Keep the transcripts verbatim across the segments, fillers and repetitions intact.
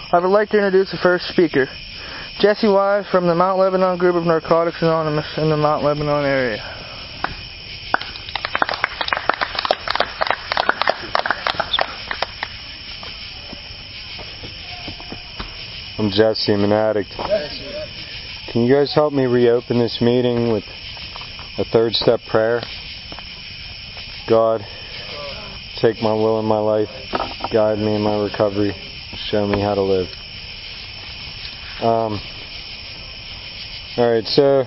I would like to introduce the first speaker, Jesse Wise from the Mount Lebanon group of Narcotics Anonymous in the Mount Lebanon area. I'm Jesse, I'm an addict. Can you guys help me reopen this meeting with a third step prayer? God, take my will in my life, guide me in my recovery, show me how to live. Um, Alright, so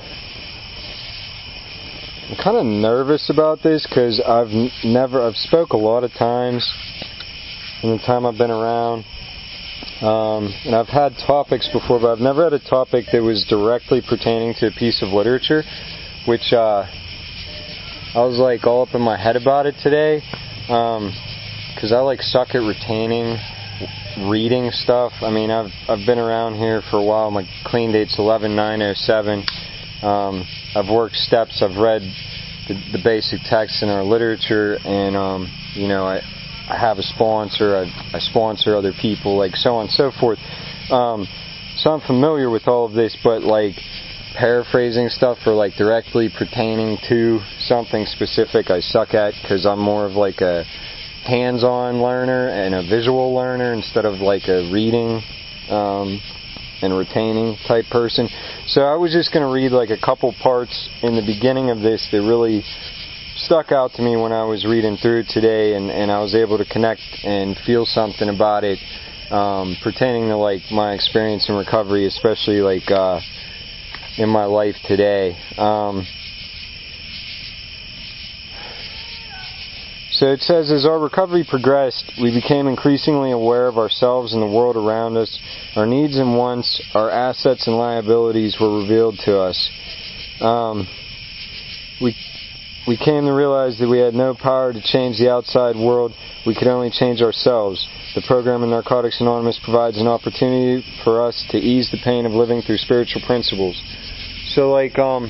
I'm kind of nervous about this because I've n- never, I've spoke a lot of times in the time I've been around. Um, and I've had topics before, but I've never had a topic that was directly pertaining to a piece of literature, which uh, I was like all up in my head about it today, because um, I like suck at retaining reading stuff. I mean, I've I've been around here for a while. My clean date's eleven nine oh seven. Um, I've worked steps. I've read the, the basic texts in our literature, and um, you know, I. I have a sponsor, I, I sponsor other people, like so on and so forth. Um, so I'm familiar with all of this, but like paraphrasing stuff or like directly pertaining to something specific I suck at, because I'm more of like a hands-on learner and a visual learner instead of like a reading um, and retaining type person. So I was just going to read like a couple parts in the beginning of this that really stuck out to me when I was reading through it today, and, and I was able to connect and feel something about it um, pertaining to like my experience in recovery, especially like uh, in my life today. Um, so it says, as our recovery progressed, we became increasingly aware of ourselves and the world around us. Our needs and wants, our assets and liabilities were revealed to us. Um, we We came to realize that we had no power to change the outside world. We could only change ourselves. The program in Narcotics Anonymous provides an opportunity for us to ease the pain of living through spiritual principles. So, like, um,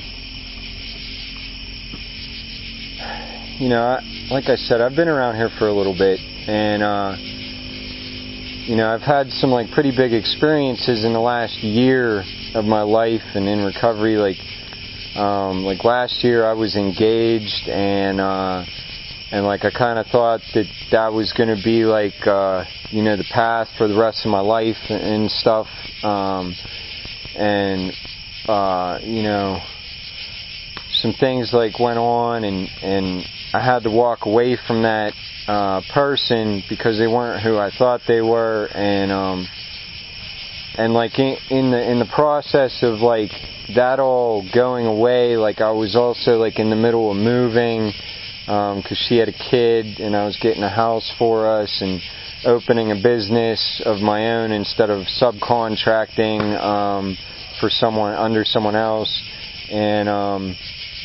you know, I, like I said, I've been around here for a little bit, and, uh, you know, I've had some, like, pretty big experiences in the last year of my life and in recovery, like, Um, like last year I was engaged, and uh, and like I kind of thought that that was going to be like uh, you know the path for the rest of my life and stuff, um, and uh, you know some things like went on, and and I had to walk away from that uh, person because they weren't who I thought they were, and um, and like in, in the in the process of like that all going away, like I was also like in the middle of moving, um, cause she had a kid and I was getting a house for us and opening a business of my own instead of subcontracting, um, for someone, under someone else. And, um,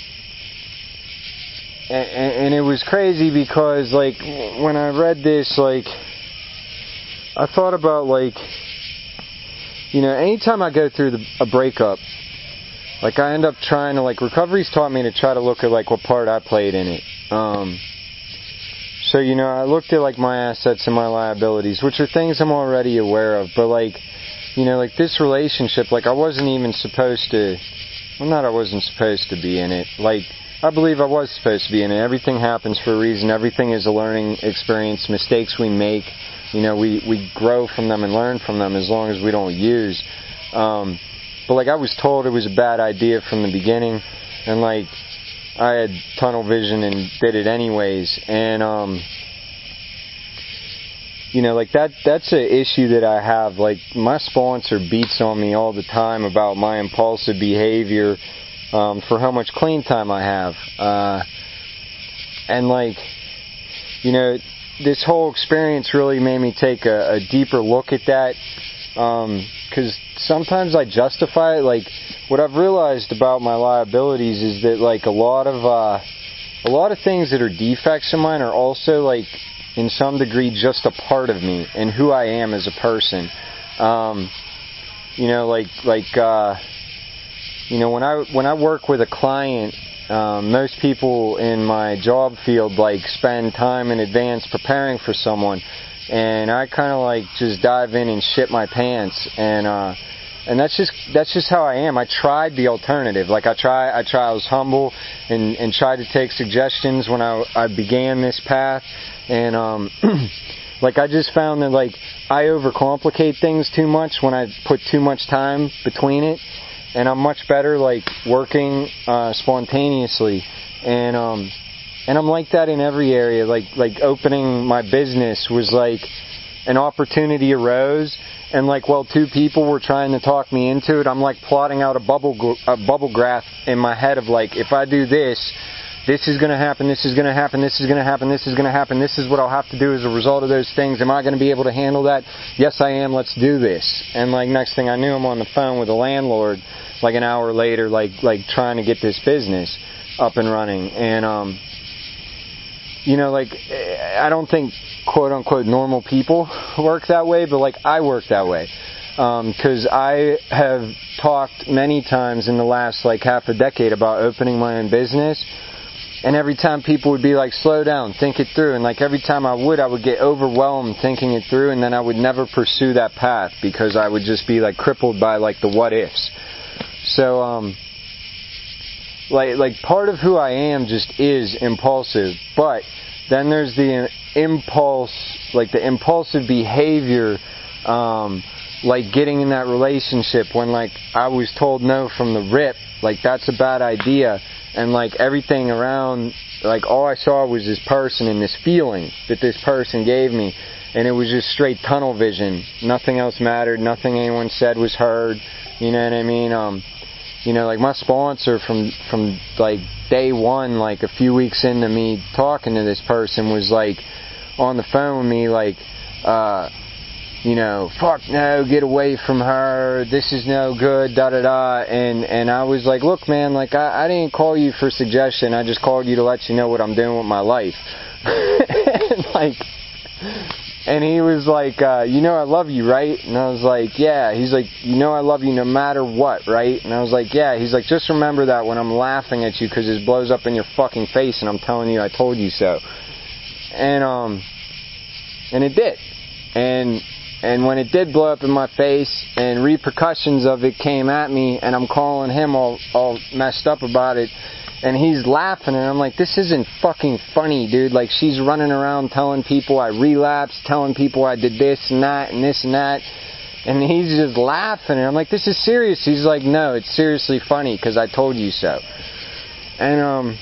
and, and it was crazy because like when I read this, like I thought about like, you know, anytime I go through the, a breakup, like I end up trying to, like, recovery's taught me to try to look at like what part I played in it. Um, so, you know, I looked at like my assets and my liabilities, which are things I'm already aware of. But like, you know, like this relationship, like I wasn't even supposed to, well not I wasn't supposed to be in it. Like, I believe I was supposed to be in it. Everything happens for a reason. Everything is a learning experience. Mistakes we make, you know, we, we grow from them and learn from them as long as we don't use. Um, But like I was told it was a bad idea from the beginning, and like I had tunnel vision and did it anyways. And um, you know, like that that's an issue that I have. Like my sponsor beats on me all the time about my impulsive behavior, um, for how much clean time I have. Uh, and like, you know, this whole experience really made me take a, a deeper look at that. Um, Because sometimes I justify it. Like what I've realized about my liabilities is that like a lot of uh, a lot of things that are defects of mine are also like in some degree just a part of me and who I am as a person. Um, you know, like like uh, you know when I when I work with a client, um, most people in my job field like spend time in advance preparing for someone. and I kind of like just dive in and shit my pants, and uh, and that's just that's just how I am. I tried the alternative. Like I try, I try. I was humble and and tried to take suggestions when I I began this path, and um, like I just found that like I overcomplicate things too much when I put too much time between it, and I'm much better like working uh, spontaneously, and um. And I'm like that in every area. Like like opening my business was like an opportunity arose, and like while two people were trying to talk me into it, I'm like plotting out a bubble a bubble graph in my head of like, if I do this, this is going to happen, this is going to happen, this is going to happen, this is going to happen, this is what I'll have to do as a result of those things. Am I going to be able to handle that? Yes, I am. Let's do this. And like next thing I knew, I'm on the phone with a landlord like an hour later, like like trying to get this business up and running. And um. You know, like, I don't think, quote-unquote, normal people work that way, but, like, I work that way. Because um, I have talked many times in the last, like, half a decade about opening my own business. And every time people would be like, slow down, think it through. And, like, every time I would, I would get overwhelmed thinking it through, and then I would never pursue that path because I would just be, like, crippled by, like, the what-ifs. So, um... Like, like part of who I am just is impulsive, but then there's the impulse, like the impulsive behavior, um, like getting in that relationship when like I was told no from the rip, like that's a bad idea, and like everything around, like all I saw was this person and this feeling that this person gave me, and it was just straight tunnel vision. Nothing else mattered, nothing anyone said was heard, you know what I mean? Um, You know, like my sponsor from from like day one, like a few weeks into me talking to this person, was like on the phone with me, like, uh, you know, fuck no, get away from her. This is no good, da da da. And and I was like, look, man, like I, I didn't call you for suggestion. I just called you to let you know what I'm doing with my life. and like. And he was like, uh, you know I love you, right? And I was like, yeah. He's like, you know I love you no matter what, right? And I was like, yeah. He's like, just remember that when I'm laughing at you because it blows up in your fucking face and I'm telling you I told you so. And, um, and it did. And, and when it did blow up in my face and repercussions of it came at me and I'm calling him all, all messed up about it, and he's laughing, and I'm like, this isn't fucking funny, dude. Like, she's running around telling people I relapsed, telling people I did this and that and this and that. And he's just laughing, and I'm like, this is serious. He's like, no, it's seriously funny because I told you so. And, um,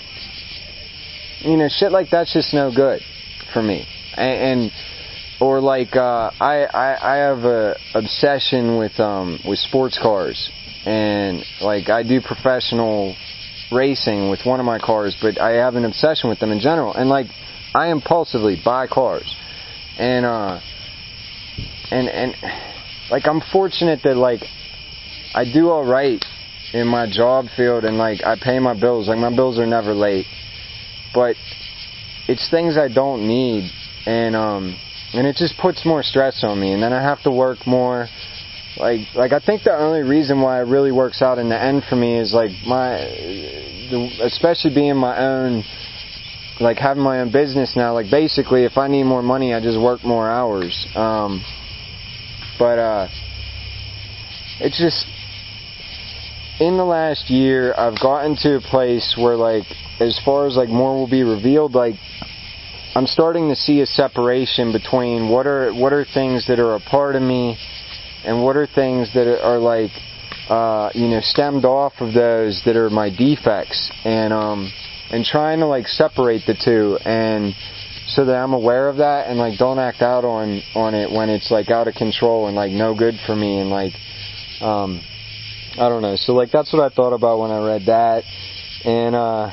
you know, shit like that's just no good for me. And, and or like, uh, I, I, I have a obsession with, um, with sports cars. And, like, I do professional racing with one of my cars, but I have an obsession with them in general, and like I impulsively buy cars, and uh and and like I'm fortunate that like I do all right in my job field, and like I pay my bills. Like my bills are never late, but it's things I don't need, and um and it just puts more stress on me, and then I have to work more. Like, like I think the only reason why it really works out in the end for me is like my, the, especially being my own, like having my own business now. Like basically, if I need more money, I just work more hours. Um, but uh, it's just in the last year, I've gotten to a place where like, as far as like more will be revealed, like I'm starting to see a separation between what are what are things that are a part of me. And what are things that are like, uh, you know, stemmed off of those that are my defects, and um, and trying to like separate the two, and so that I'm aware of that and like don't act out on on it when it's like out of control and like no good for me, and like, um, I don't know. So like that's what I thought about when I read that, and uh,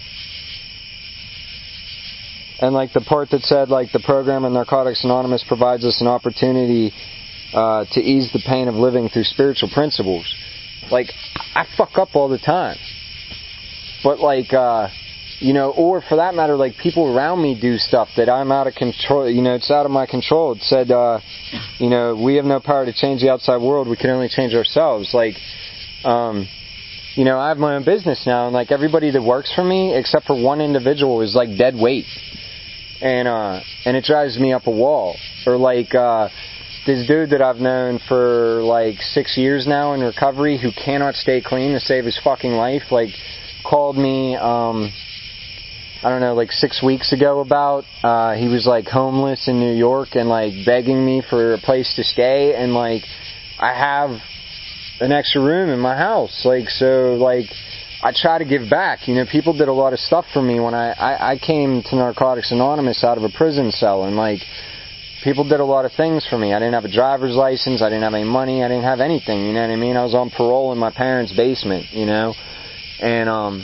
and like the part that said like the program in Narcotics Anonymous provides us an opportunity Uh, to ease the pain of living through spiritual principles. Like, I fuck up all the time. But like, uh, you know, or for that matter, like people around me do stuff that I'm out of control, you know, it's out of my control. It said, uh, you know, we have no power to change the outside world, we can only change ourselves. Like, um, you know, I have my own business now, and like everybody that works for me, except for one individual, is like dead weight. And, uh, and it drives me up a wall. or like uh, this dude that I've known for like six years now in recovery who cannot stay clean to save his fucking life, like called me, um, I don't know, like six weeks ago about, uh, he was like homeless in New York and like begging me for a place to stay, and like I have an extra room in my house, like, so like I try to give back. You know, people did a lot of stuff for me when I, I, I came to Narcotics Anonymous out of a prison cell, and like people did a lot of things for me. I didn't have a driver's license, I didn't have any money, I didn't have anything, you know what I mean? I was on parole in my parents' basement, you know, and um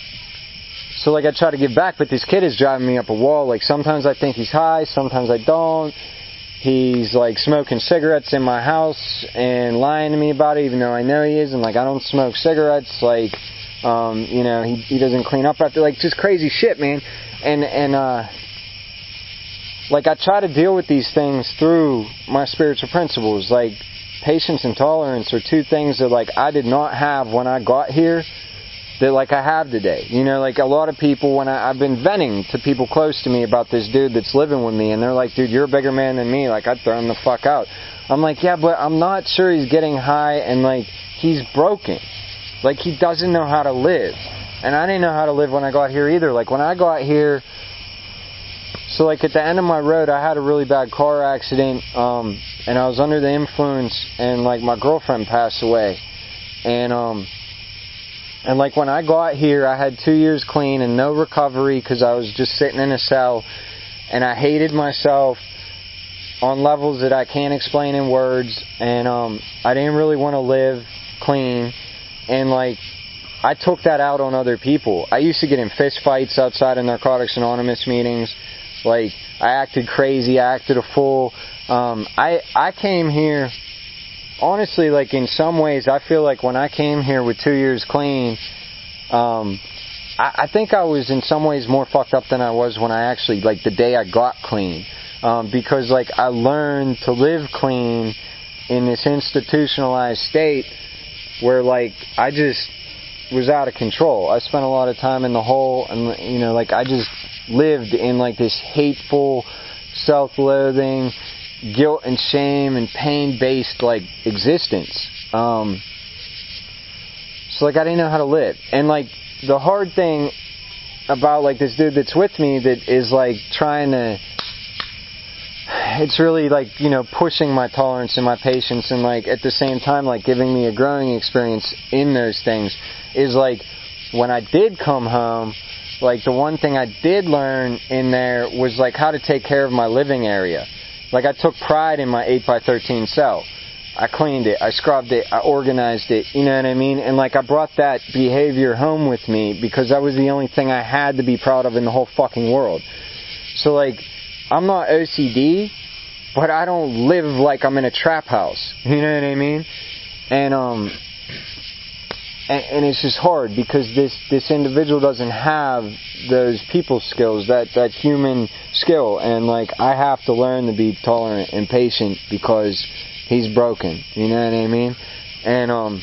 so like I try to give back, but this kid is driving me up a wall. Like sometimes I think he's high, sometimes I don't. He's like smoking cigarettes in my house and lying to me about it, even though I know he is, and like I don't smoke cigarettes. Like, um, you know, he he doesn't clean up after, like just crazy shit, man. And and uh, like I try to deal with these things through my spiritual principles. Like patience and tolerance are two things that like I did not have when I got here, that like I have today. You know, like a lot of people, when I, I've been venting to people close to me about this dude that's living with me, and they're like, dude, you're a bigger man than me, like I'd throw him the fuck out. I'm like, yeah, but I'm not sure he's getting high, and like he's broken. Like he doesn't know how to live. And I didn't know how to live when I got here either. Like when I got here, so like at the end of my road, I had a really bad car accident, um, and I was under the influence, and like my girlfriend passed away. And um And like when I got here, I had two years clean and no recovery because I was just sitting in a cell, and I hated myself on levels that I can't explain in words, and um, I didn't really want to live clean, and like I took that out on other people. I used to get in fist fights outside of Narcotics Anonymous meetings. Like I acted crazy, I acted a fool. Um, I I came here. Honestly, like in some ways, I feel like when I came here with two years clean, um, I, I think I was in some ways more fucked up than I was when I actually, like the day I got clean. Um, because like I learned to live clean in this institutionalized state where like I just was out of control. I spent a lot of time in the hole, and you know, like I just lived in like this hateful, self-loathing, guilt and shame and pain-based like existence. Um, so like I didn't know how to live, and like the hard thing about like this dude that's with me that is like trying to, it's really like, you know, pushing my tolerance and my patience, and like at the same time like giving me a growing experience in those things, is like when I did come home, like the one thing I did learn in there was like how to take care of my living area. Like I took pride in my eight by thirteen cell. I cleaned it, I scrubbed it, I organized it, you know what I mean? And like I brought that behavior home with me because that was the only thing I had to be proud of in the whole fucking world. So like, I'm not O C D, but I don't live like I'm in a trap house, you know what I mean? And um, and, and it's just hard because this, this individual doesn't have those people skills, that, that human skill, and like I have to learn to be tolerant and patient because he's broken, you know what I mean? And um,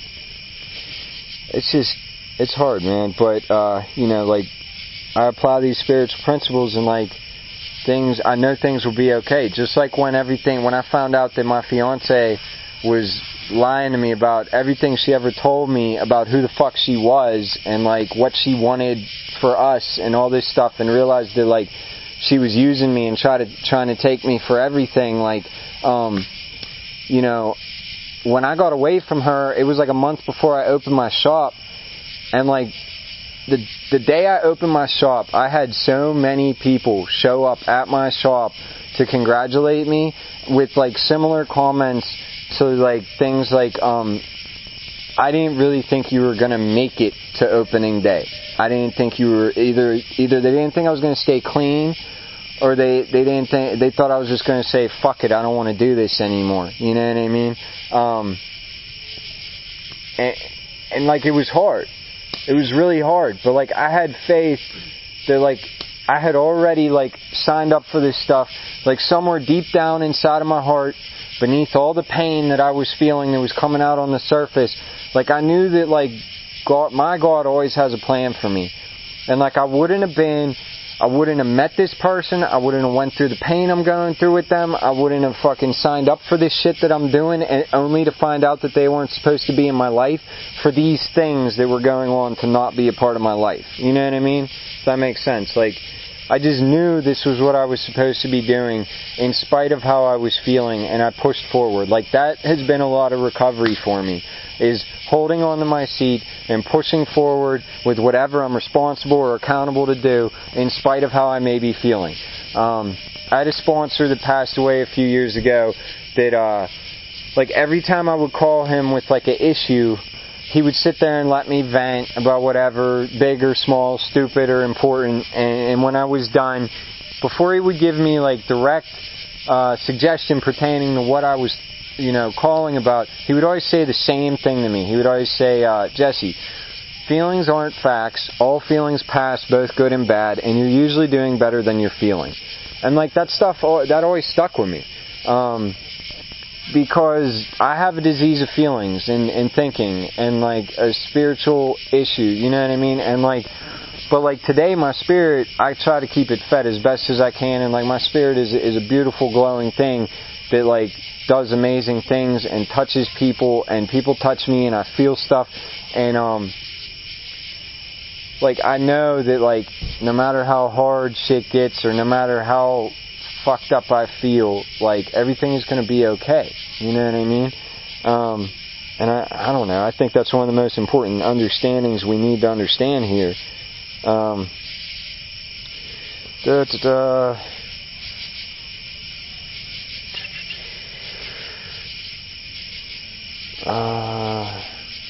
it's just, it's hard, man, but uh, you know, like I apply these spiritual principles, and like things, I know things will be okay. Just like when everything, when I found out that my fiance was lying to me about everything she ever told me about who the fuck she was and like what she wanted for us and all this stuff, and realized that like she was using me and try to trying to take me for everything. Like, um, you know, when I got away from her, it was like a month before I opened my shop, and like the the day I opened my shop, I had so many people show up at my shop to congratulate me with like similar comments. So like things like, um, I didn't really think you were gonna make it to opening day. I didn't think you were either either they didn't think I was gonna stay clean, or they they didn't think they thought I was just gonna say fuck it, I don't want to do this anymore. You know what I mean? Um, and and like it was hard. It was really hard. But like I had faith that like I had already like signed up for this stuff. Like somewhere deep down inside of my heart, beneath all the pain that I was feeling that was coming out on the surface, like I knew that like God, my God always has a plan for me. And like I wouldn't have been I wouldn't have met this person. I wouldn't have went through the pain I'm going through with them. I wouldn't have fucking signed up for this shit that I'm doing, and only to find out that they weren't supposed to be in my life for these things that were going on to not be a part of my life. You know what I mean? If that makes sense. Like, I just knew this was what I was supposed to be doing in spite of how I was feeling, and I pushed forward. Like, that has been a lot of recovery for me, is holding on to my seat and pushing forward with whatever I'm responsible or accountable to do in spite of how I may be feeling. Um, I had a sponsor that passed away a few years ago that, uh, like, every time I would call him with, like, an issue, he would sit there and let me vent about whatever, big or small, stupid or important, and, and when I was done, before he would give me, like, direct uh, suggestion pertaining to what I was, you know, calling about, he would always say the same thing to me. He would always say, uh, Jesse, feelings aren't facts. All feelings pass, both good and bad, and you're usually doing better than you're feeling. And, like, that stuff, that always stuck with me. Um, because I have a disease of feelings and, and thinking and, like, a spiritual issue, you know what I mean? And, like, but, like, today my spirit, I try to keep it fed as best as I can, and, like, my spirit is, is a beautiful glowing thing that, like, does amazing things and touches people, and people touch me and I feel stuff, and, um, like, I know that, like, no matter how hard shit gets or no matter how fucked up I feel, like, everything is going to be okay. You know what I mean? Um, and I, I don't know. I think that's one of the most important understandings we need to understand here. Um, da, da, da. Uh,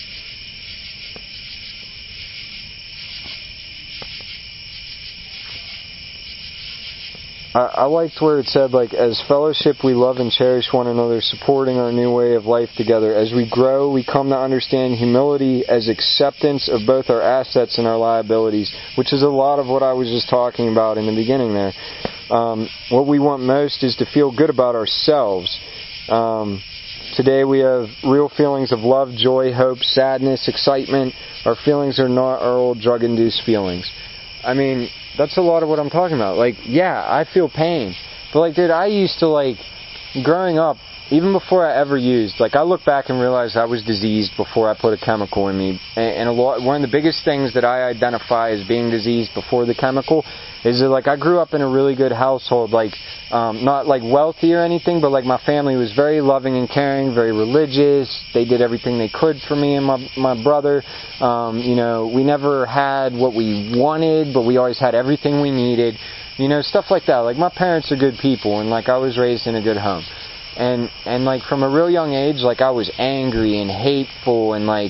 I, I liked where it said, like, as fellowship we love and cherish one another, supporting our new way of life together. As we grow, we come to understand humility as acceptance of both our assets and our liabilities, which is a lot of what I was just talking about in the beginning there. Um, what we want most is to feel good about ourselves. Um, today we have real feelings of love, joy, hope, sadness, excitement. Our feelings are not our old drug-induced feelings. I mean, that's a lot of what I'm talking about. Like, yeah, I feel pain. But, like, dude, I used to, like, growing up, even before I ever used, like, I look back and realize I was diseased before I put a chemical in me. And, and a lot, one of the biggest things that I identify as being diseased before the chemical is that, like, I grew up in a really good household, like, um, not, like, wealthy or anything, but, like, my family was very loving and caring, very religious. They did everything they could for me and my, my brother. Um, you know, we never had what we wanted, but we always had everything we needed. You know, stuff like that. Like, my parents are good people, and, like, I was raised in a good home. And, and, like, from a real young age, like, I was angry and hateful and, like,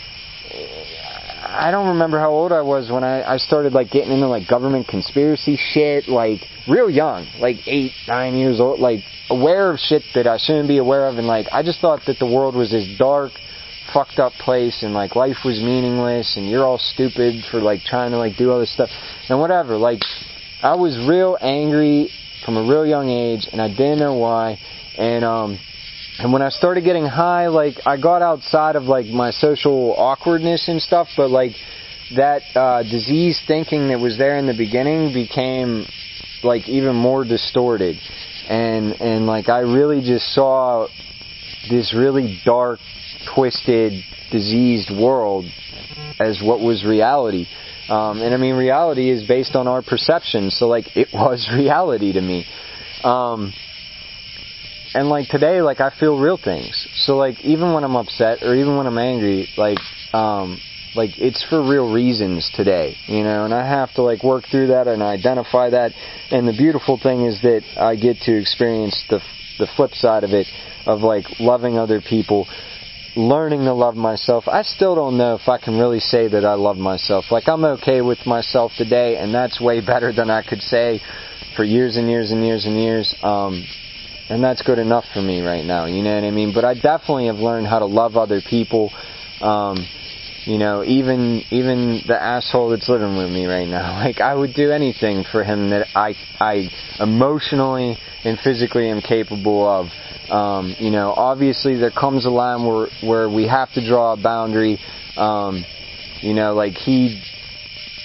I don't remember how old I was when I, I started, like, getting into, like, government conspiracy shit, like, real young, like, eight, nine years old, like, aware of shit that I shouldn't be aware of, and, like, I just thought that the world was this dark, fucked up place, and, like, life was meaningless, and you're all stupid for, like, trying to, like, do all this stuff, and whatever. Like, I was real angry from a real young age, and I didn't know why. And, um, and when I started getting high, like, I got outside of, like, my social awkwardness and stuff, but, like, that, uh, disease thinking that was there in the beginning became, like, even more distorted. And, and, like, I really just saw this really dark, twisted, diseased world as what was reality. Um, and, I mean, reality is based on our perception, so, like, it was reality to me. Um... And, like, today, like, I feel real things. So, like, even when I'm upset or even when I'm angry, like, um, like, it's for real reasons today, you know, and I have to, like, work through that and identify that. And the beautiful thing is that I get to experience the, the flip side of it, of, like, loving other people, learning to love myself. I still don't know if I can really say that I love myself. Like, I'm okay with myself today, and that's way better than I could say for years and years and years and years. Um, And that's good enough for me right now, you know what I mean? But I definitely have learned how to love other people. Um, you know, even even the asshole that's living with me right now. Like, I would do anything for him that I I emotionally and physically am capable of. Um, you know, obviously there comes a line where where we have to draw a boundary. Um, you know, like he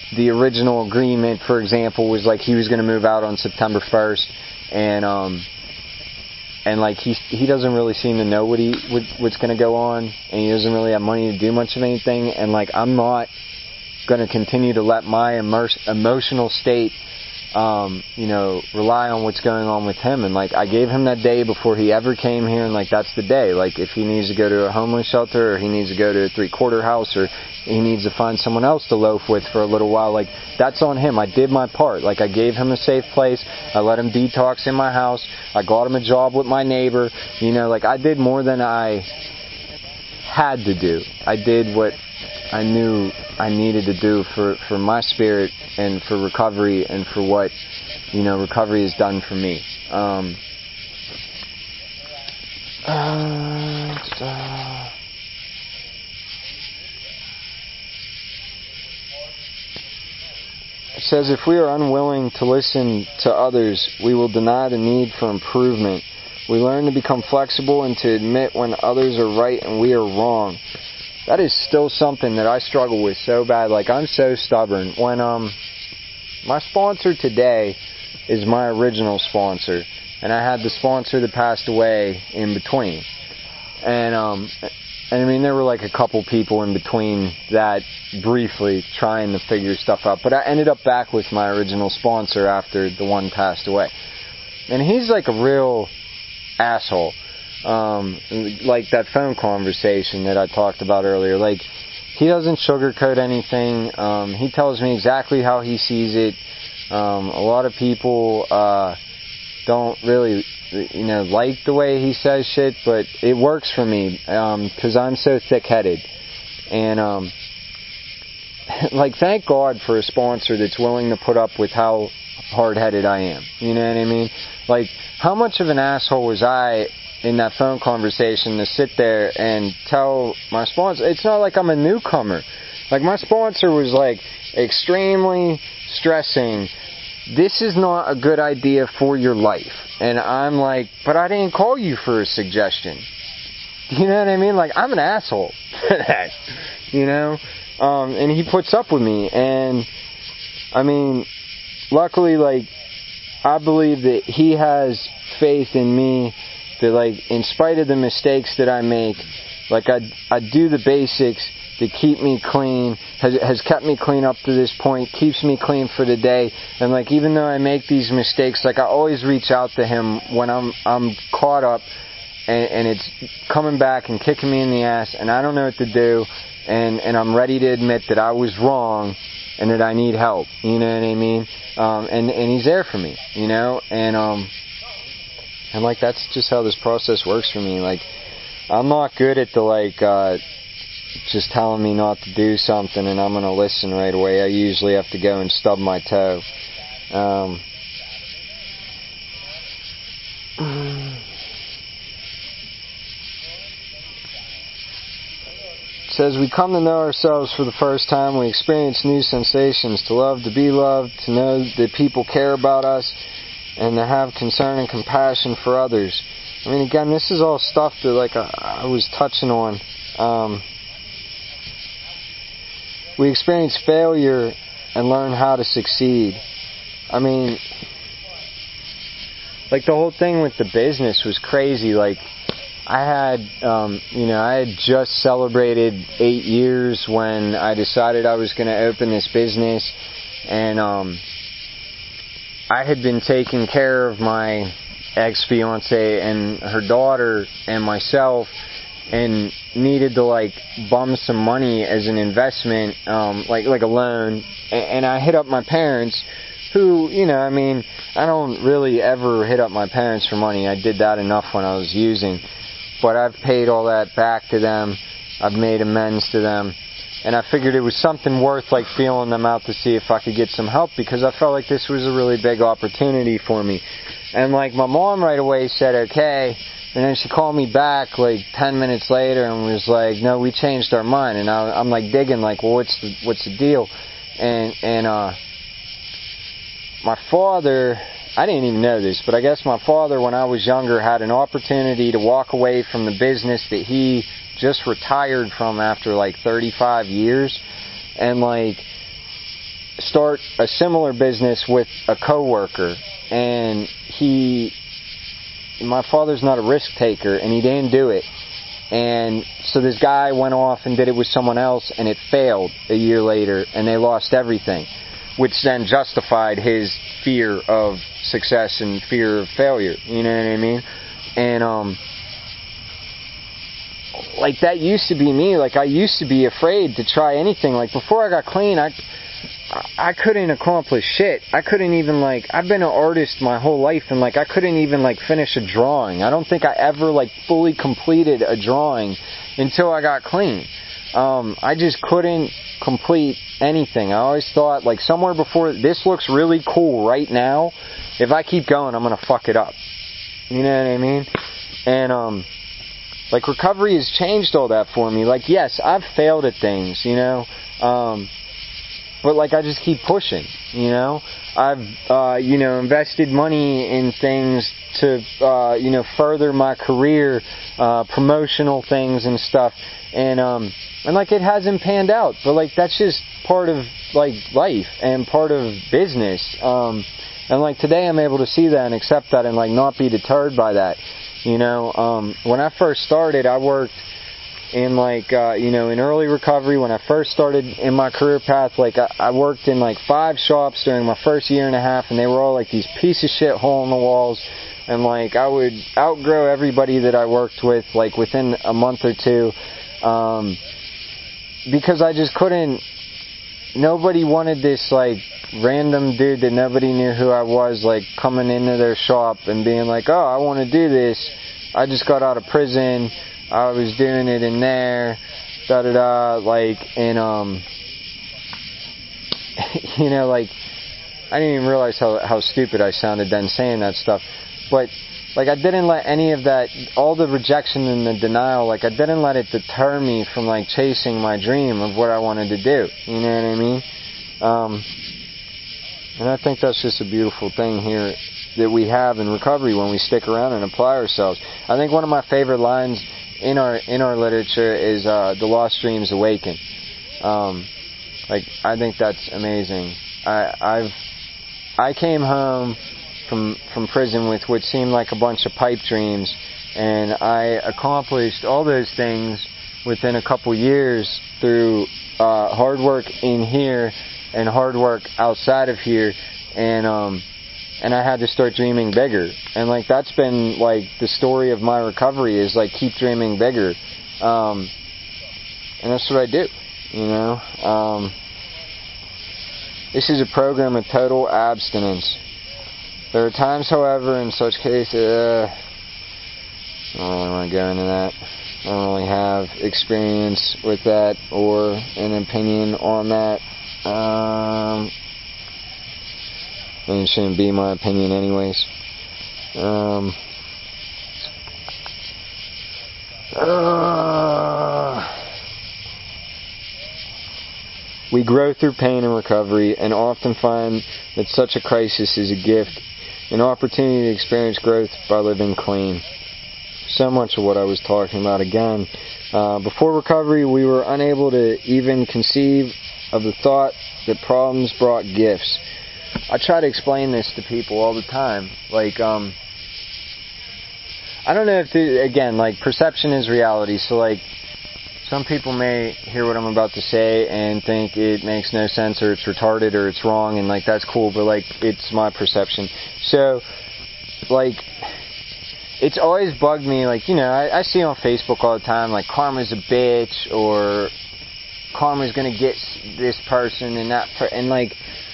the original agreement, for example, was like he was going to move out on September first, and um, and like he he doesn't really seem to know what he what, what's going to go on, and he doesn't really have money to do much of anything, and like I'm not going to continue to let my immerse, emotional state, um, you know, rely on what's going on with him. And like I gave him that day before he ever came here, and like that's the day. Like if he needs to go to a homeless shelter, or he needs to go to a three-quarter house, or he needs to find someone else to loaf with for a little while, like that's on him. I did my part. Like I gave him a safe place. I let him detox in my house. I got him a job with my neighbor. You know, like I did more than I had to do. I did what I knew I needed to do for, for my spirit and for recovery and for what, you know, recovery has done for me. Um, uh, it says, if we are unwilling to listen to others, we will deny the need for improvement. We learn to become flexible and to admit when others are right and we are wrong. That is still something that I struggle with so bad. Like, I'm so stubborn. When, um, my sponsor today is my original sponsor. And I had the sponsor that passed away in between. And, um, and I mean, there were like a couple people in between that briefly trying to figure stuff out. But I ended up back with my original sponsor after the one passed away. And he's like a real asshole. Um, like that phone conversation that I talked about earlier. Like, he doesn't sugarcoat anything. Um, he tells me exactly how he sees it. Um, a lot of people uh, don't really, you know, like the way he says shit, but it works for me because um, I'm so thick-headed. And um, like, thank God for a sponsor that's willing to put up with how hard-headed I am. You know what I mean? Like, how much of an asshole was I in that phone conversation to sit there and tell my sponsor? It's not like I'm a newcomer. Like, my sponsor was like extremely stressing, this is not a good idea for your life. And I'm like, but I didn't call you for a suggestion. You know what I mean? Like, I'm an asshole for that. You know? Um, and he puts up with me. And I mean, luckily, like, I believe that he has faith in me, that, like, in spite of the mistakes that I make, like, I, I do the basics to keep me clean, has, has kept me clean up to this point, keeps me clean for the day. And, like, even though I make these mistakes, like, I always reach out to him when I'm I'm caught up and, and it's coming back and kicking me in the ass and I don't know what to do, and, and I'm ready to admit that I was wrong and that I need help. You know what I mean? Um, and, and he's there for me, you know? And, um... And, like, that's just how this process works for me. Like, I'm not good at the, like, uh, just telling me not to do something and I'm going to listen right away. I usually have to go and stub my toe. Um, it says, we come to know ourselves for the first time. We experience new sensations, to love, to be loved, to know that people care about us, and to have concern and compassion for others. I mean, again, this is all stuff that, like, I, I was touching on. Um, we experience failure and learn how to succeed. I mean, like, the whole thing with the business was crazy. Like, I had, um, you know, I had just celebrated eight years when I decided I was going to open this business, and, um, I had been taking care of my ex-fiance and her daughter and myself and needed to, like, bum some money as an investment, um, like like a loan. And I hit up my parents, who, you know, I mean, I don't really ever hit up my parents for money. I did that enough when I was using. But I've paid all that back to them. I've made amends to them. And I figured it was something worth, like, feeling them out to see if I could get some help, because I felt like this was a really big opportunity for me. And, like, my mom right away said, okay. And then she called me back, like, ten minutes later and was like, no, we changed our mind. And I, I'm, like, digging, like, well, what's the, what's the deal? And, and, uh, my father, I didn't even know this, but I guess my father, when I was younger, had an opportunity to walk away from the business that he just retired from after like thirty-five years, and like start a similar business with a coworker, and he, my father's not a risk taker, and he didn't do it. And so this guy went off and did it with someone else, and it failed a year later, and they lost everything, which then justified his fear of success and fear of failure. You know what I mean? And, um, like, that used to be me. Like, I used to be afraid to try anything. Like, before I got clean, I, I couldn't accomplish shit. I couldn't even, like, I've been an artist my whole life, and, like, I couldn't even, like, finish a drawing. I don't think I ever, like, fully completed a drawing until I got clean. Um, I just couldn't complete anything. I always thought, like, somewhere before, this looks really cool right now. If I keep going, I'm gonna fuck it up. You know what I mean? And, um, like, recovery has changed all that for me. Like, yes, I've failed at things, you know? Um, But, like, I just keep pushing, you know? I've, uh, you know, invested money in things to, uh, you know, further my career, uh, promotional things and stuff. And, um, and, like, it hasn't panned out. But, like, that's just part of, like, life and part of business. Um, and, like, today I'm able to see that and accept that and, like, not be deterred by that, you know? Um, when I first started, I worked in, like, uh, you know, in early recovery. When I first started in my career path, like, I, I worked in, like, five shops during my first year and a half, and they were all, like, these piece of shit hole in the walls, and, like, I would outgrow everybody that I worked with, like, within a month or two, um, because I just couldn't, nobody wanted this, like, random dude that nobody knew who I was, like, coming into their shop and being like, oh, I want to do this, I just got out of prison, I was doing it in there, da da da, like, and, um, you know, like, I didn't even realize how, how stupid I sounded then saying that stuff, but, like, I didn't let any of that, all the rejection and the denial, like, I didn't let it deter me from, like, chasing my dream of what I wanted to do, you know what I mean? Um, and I think that's just a beautiful thing here that we have in recovery when we stick around and apply ourselves. I think one of my favorite lines in our in our literature is uh, the lost dreams awaken. Um, like, I think that's amazing. I I've I came home from from prison with what seemed like a bunch of pipe dreams, and I accomplished all those things within a couple years through uh, hard work in here and hard work outside of here, and um. And I had to start dreaming bigger. And, like, that's been, like, the story of my recovery is, like, keep dreaming bigger. Um, and that's what I do, you know. Um, this is a program of total abstinence. There are times, however, in such cases, uh, I don't really want to go into that. I don't really have experience with that or an opinion on that. Um... It shouldn't be my opinion anyways. Um, uh, we grow through pain and recovery and often find that such a crisis is a gift, an opportunity to experience growth by living clean. So much of what I was talking about again. Uh, before recovery, we were unable to even conceive of the thought that problems brought gifts. I try to explain this to people all the time. Like, um, I don't know if, the, again, like, perception is reality. So, like, some people may hear what I'm about to say and think it makes no sense or it's retarded or it's wrong, and, like, that's cool, but, like, it's my perception. So, like, it's always bugged me, like, you know, I, I see on Facebook all the time, like, karma's a bitch, or karma's gonna get this person and that, per- and, like,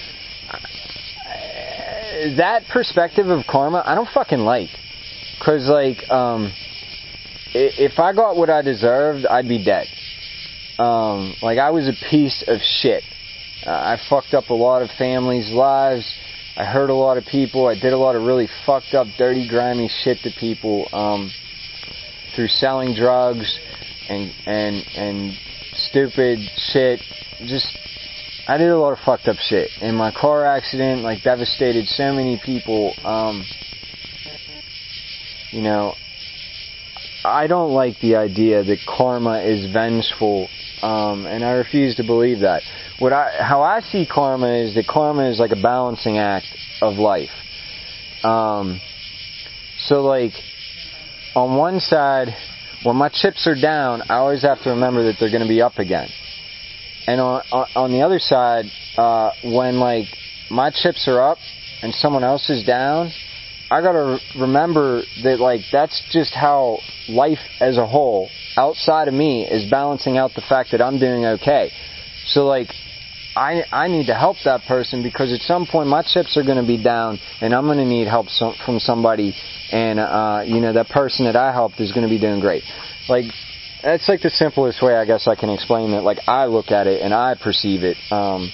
that perspective of karma, I don't fucking like. Cause, like, um, if I got what I deserved, I'd be dead. Um, like, I was a piece of shit. Uh, I fucked up a lot of families' lives. I hurt a lot of people. I did a lot of really fucked up, dirty, grimy shit to people, um, through selling drugs and, and, and stupid shit. Just, I did a lot of fucked up shit. And my car accident, like, devastated so many people. Um, you know, I don't like the idea that karma is vengeful, um, and I refuse to believe that. What I, how I see karma is that karma is like a balancing act of life. Um, so like, on one side, when my chips are down, I always have to remember that they're going to be up again. And on, on, on the other side, uh, when like my chips are up and someone else is down, I gotta remember that like that's just how life as a whole, outside of me, is balancing out the fact that I'm doing okay. So like, I I need to help that person because at some point my chips are gonna be down and I'm gonna need help some, from somebody, and uh, you know, that person that I helped is gonna be doing great. Like, that's like the simplest way I guess I can explain that. Like, I look at it and I perceive it. Um,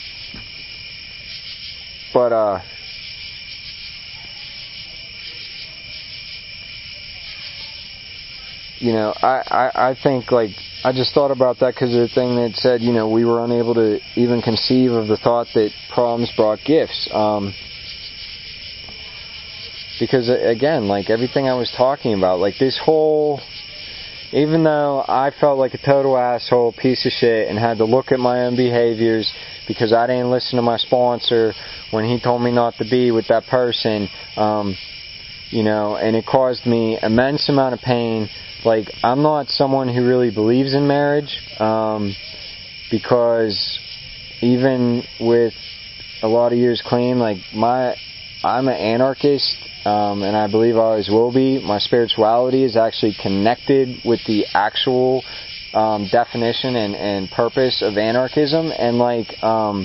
but uh. You know, I, I, I think, like, I just thought about that because of the thing that said, you know, we were unable to even conceive of the thought that problems brought gifts. Um, because, again, like, everything I was talking about, like, this whole, even though I felt like a total asshole, piece of shit, and had to look at my own behaviors because I didn't listen to my sponsor when he told me not to be with that person, um, you know, and it caused me immense amount of pain. Like, I'm not someone who really believes in marriage, um, because even with a lot of years clean, like, my, I'm an anarchist, um, and I believe I always will be. My spirituality is actually connected with the actual, um, definition and, and purpose of anarchism, and, like, um,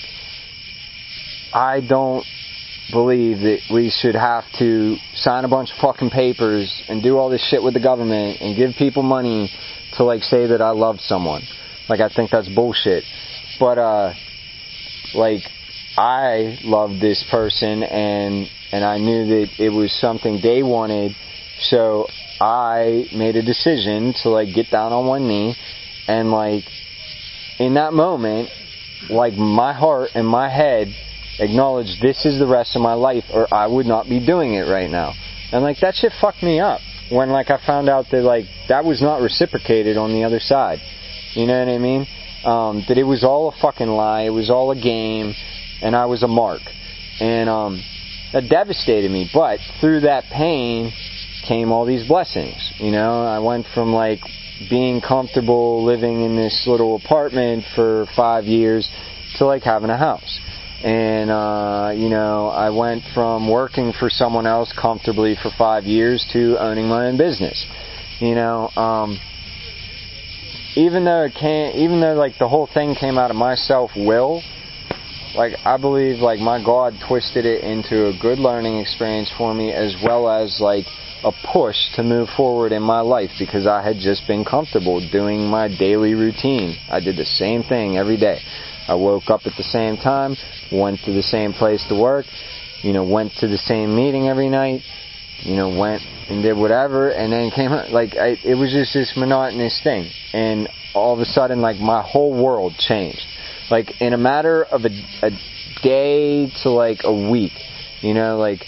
I don't believe that we should have to sign a bunch of fucking papers and do all this shit with the government and give people money to like say that I love someone. Like, I think that's bullshit. But uh like, I loved this person and and I knew that it was something they wanted, so I made a decision to like get down on one knee and like in that moment, like, my heart and my head acknowledge this is the rest of my life or I would not be doing it right now. And like, that shit fucked me up when like I found out that like that was not reciprocated on the other side. You know what I mean? Um, that it was all a fucking lie, it was all a game, and I was a mark. And um, that devastated me. But through that pain came all these blessings. You know, I went from like being comfortable living in this little apartment for five years to like having a house. And, uh, you know, I went from working for someone else comfortably for five years to owning my own business. You know, um, even though it can't, even though, like, the whole thing came out of my self-will, like, I believe, like, my God twisted it into a good learning experience for me as well as, like, a push to move forward in my life because I had just been comfortable doing my daily routine. I did the same thing every day. I woke up at the same time, went to the same place to work, you know, went to the same meeting every night, you know, went and did whatever, and then came home. Like, I, it was just this monotonous thing. And all of a sudden, like, my whole world changed. Like, in a matter of a, a day to, like, a week, you know, like,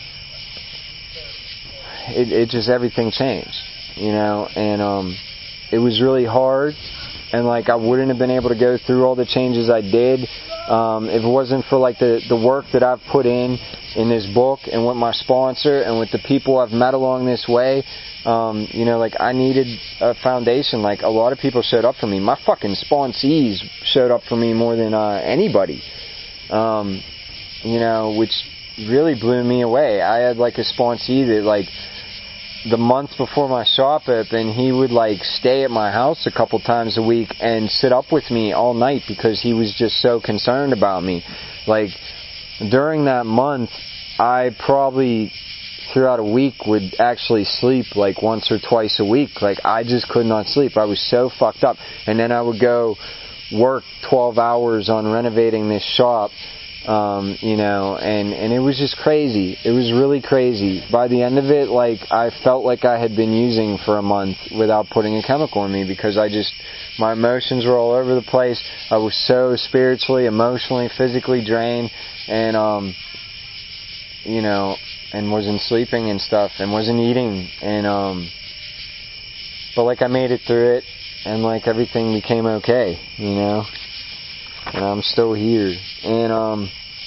it, it just, everything changed, you know, and um, it was really hard. And, like, I wouldn't have been able to go through all the changes I did um, if it wasn't for, like, the, the work that I've put in in this book and with my sponsor and with the people I've met along this way. Um, you know, like, I needed a foundation. Like, a lot of people showed up for me. My fucking sponsees showed up for me more than uh, anybody, um, you know, which really blew me away. I had, like, a sponsee that, like, the month before my shop opened, he would like stay at my house a couple times a week and sit up with me all night because he was just so concerned about me. Like, during that month, I probably throughout a week would actually sleep like once or twice a week. Like, I just could not sleep. I was so fucked up. And then I would go work twelve hours on renovating this shop. Um, you know, and, and it was just crazy. It was really crazy. By the end of it, like, I felt like I had been using for a month without putting a chemical in me because I just, my emotions were all over the place. I was so spiritually, emotionally, physically drained, and, um, you know, and wasn't sleeping and stuff, and wasn't eating, and, um, but like I made it through it, and like everything became okay, you know. And I'm still here, and um,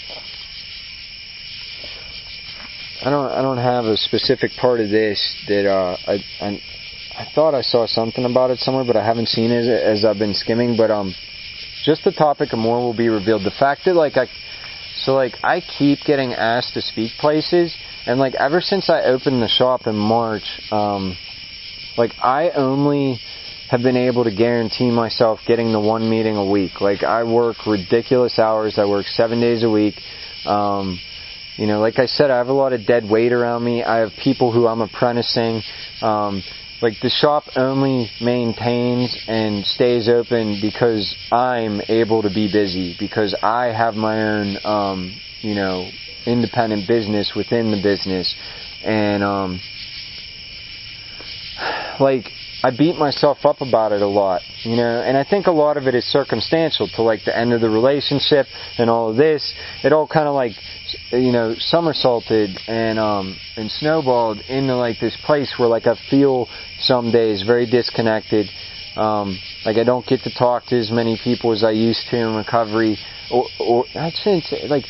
I don't I don't have a specific part of this that uh I I, I thought I saw something about it somewhere, but I haven't seen it as I've been skimming. But um, just the topic and more will be revealed. The fact that like I so like I keep getting asked to speak places, and like ever since I opened the shop in March, um, like I only have been able to guarantee myself getting the one meeting a week. Like I work ridiculous hours. I work seven days a week. Um, you know, like I said, I have a lot of dead weight around me. I have people who I'm apprenticing. Um, like the shop only maintains and stays open because I'm able to be busy, because I have my own, um, you know, independent business within the business. And, um, like, I beat myself up about it a lot, you know, and I think a lot of it is circumstantial to like the end of the relationship and all of this. It all kind of like, you know, somersaulted and um and snowballed into like this place where like I feel some days very disconnected. Um, like I don't get to talk to as many people as I used to in recovery, or, or I shouldn't say, like,